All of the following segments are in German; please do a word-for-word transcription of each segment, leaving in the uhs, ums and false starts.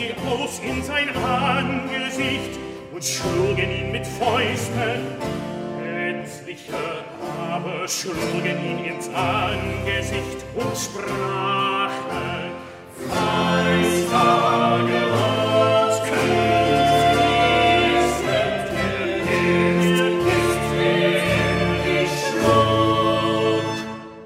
sie aus in sein Angesicht und schlugen ihn mit Fäusten. Etliche aber schlugen ihn ins Angesicht und sprachen: Feisttage uns Christet, er ist ewig Schuld.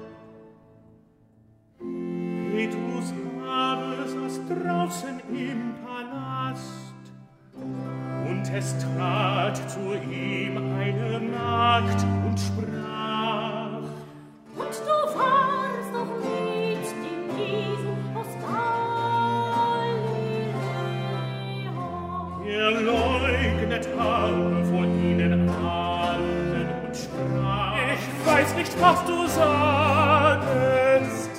Petrus aber saß draußen im Palast, und es trat zu ihm eine Magd und sprach: Und du warst doch mit dem Jesu aus Galiläa. Er leugnet habe vor ihnen allen und sprach: Ich weiß nicht, was du sagst.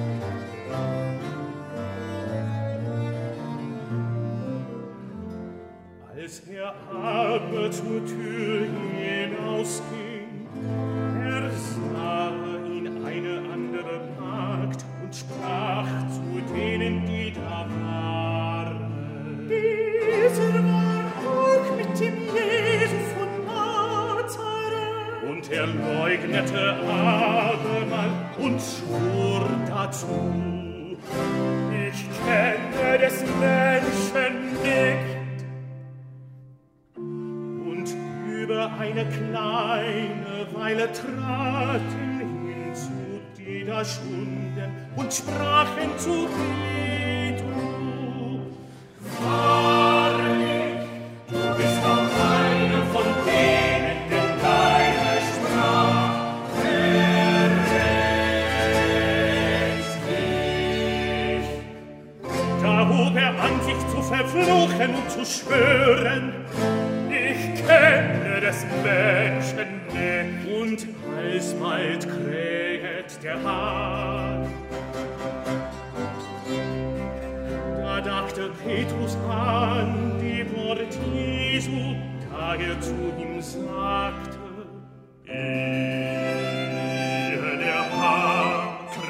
Als er aber zur Tür hinausging, ersah ihn eine andere Magd und sprach zu denen, die da waren: Dieser war auch mit dem Jesu von Nazareth. Und er leugnete abermal und schwur dazu: Ich kenne des Menschen nicht. Über eine kleine Weile traten hinzu, die da stunden, und sprachen zu Petrus: Wahrlich, du bist auch einer von denen, denn deine Sprache erregt dich. Da hob er an, sich zu verfluchen und zu schwören: Ich kenne des Menschen nicht. Und alsbald krähet der Hahn. Da dachte Petrus an die Worte Jesu, da er zu ihm sagte: Ehe der Hahn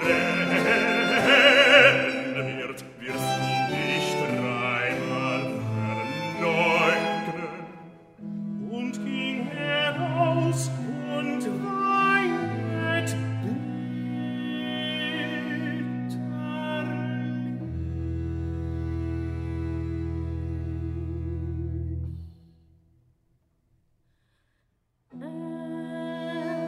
krähen wird, wirst du mich dreimal verleugnen. Und ging heraus und weinet bitterlich. Er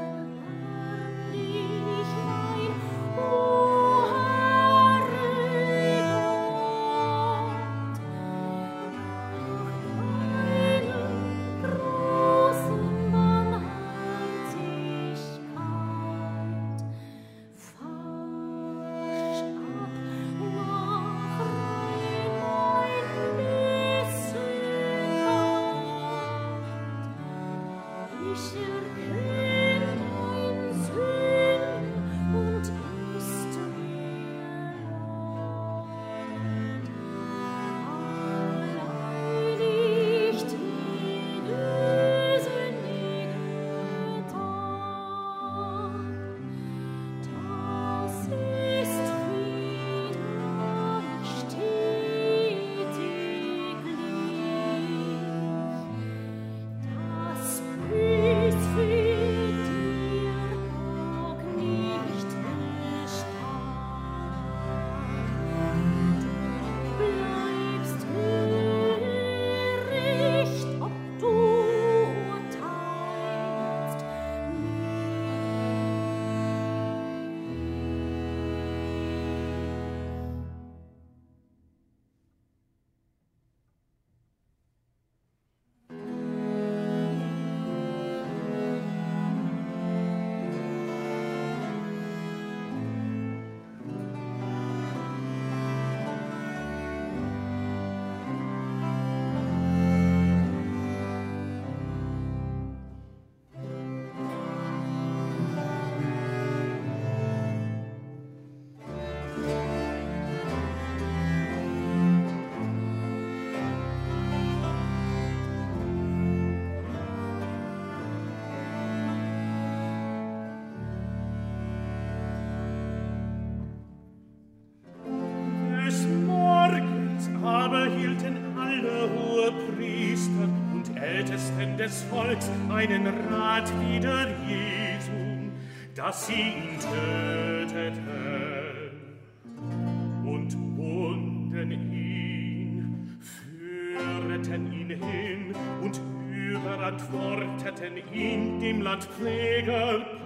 Hohepriester und Ältesten des Volks einen Rat wider Jesu, dass sie ihn töteten und bunden ihn, führeten ihn hin und überantworteten ihn dem Landpfleger